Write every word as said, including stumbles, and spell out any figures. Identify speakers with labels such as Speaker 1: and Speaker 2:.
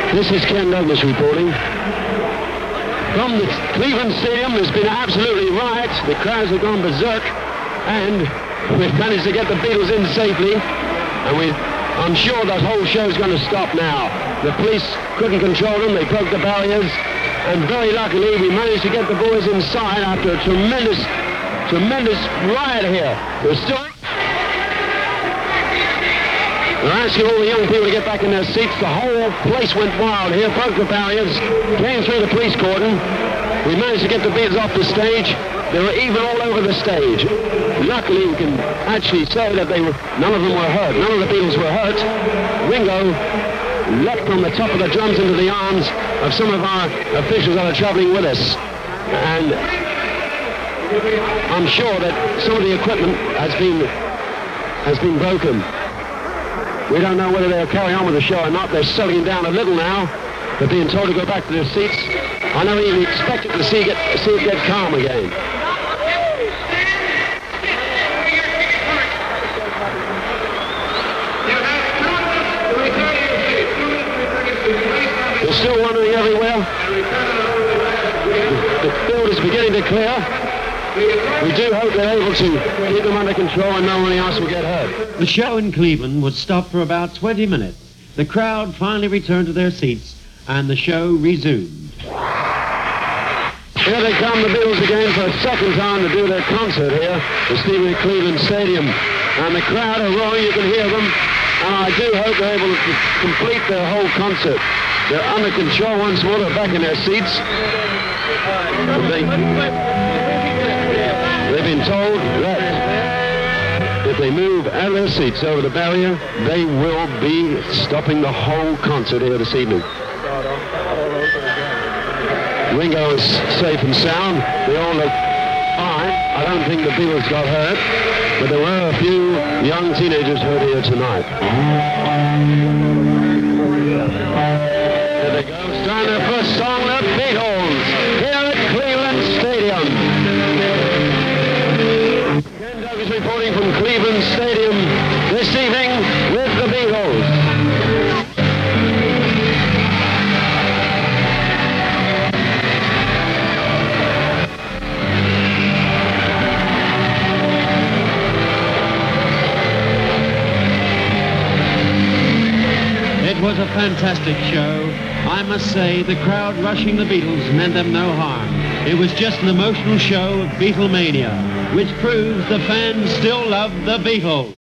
Speaker 1: This is Ken Douglas reporting. From the Cleveland Stadium, there's been absolutely riot. The crowds have gone berserk, and we've managed to get the Beatles in safely. And we, I'm sure that whole show is going to stop now. The police couldn't control them. They broke the barriers. And very luckily, we managed to get the boys inside after a tremendous, tremendous riot here. We're still... We're asking all the young people to get back in their seats. The whole place went wild here, broke the barriers, came through the police cordon. We managed to get the Beatles off the stage. They were even all over the stage. Luckily, we can actually say that they were, none of them were hurt. None of the Beatles were hurt. Ringo leapt from the top of the drums into the arms of some of our officials that are traveling with us. And I'm sure that some of the equipment has been, has been broken. We don't know whether they'll carry on with the show or not. They're settling down a little now. They're being told to go back to their seats. I never even expected to see, get, see it get calm again. They're still wandering everywhere. The field is beginning to clear. We do hope they're able to keep them under control and no one else will get hurt.
Speaker 2: The show in Cleveland was stopped for about twenty minutes. The crowd finally returned to their seats and the show resumed.
Speaker 1: Here they come, the Beatles again for a second time to do their concert here, the Stephen Cleveland Stadium. And the crowd are roaring, you can hear them. And I do hope they're able to complete their whole concert. They're under control once more, they're back in their seats. They, they've been told that if they move out of their seats over the barrier, they will be stopping the whole concert here this evening. Ringo is safe and sound. They all look fine. I don't think the Beatles got hurt, but there were a few young teenagers hurt here tonight. Here they go, starting their first song, the Beatles, here at Cleveland Stadium. Ken Douglas reporting from Cleveland Stadium this evening with the Beatles.
Speaker 2: It was a fantastic show. I must say, the crowd rushing the Beatles meant them no harm. It was just an emotional show of Beatlemania, which proves the fans still love the Beatles.